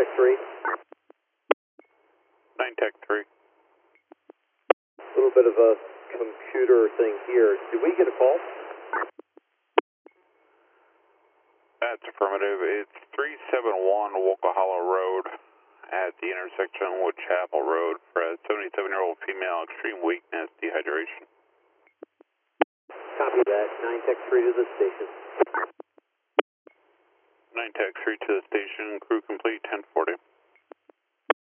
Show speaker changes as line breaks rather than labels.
Tech 3.
9 Tech 3.
A little bit of a computer thing here. Did we get a call?
That's affirmative. It's 371 Wokahala Road at the intersection with Chapel Road for a 77-year-old female, extreme weakness, dehydration.
Copy that. 9 Tech 3 to the station.
9 Tech 3 to the station. Crew complete, 1040.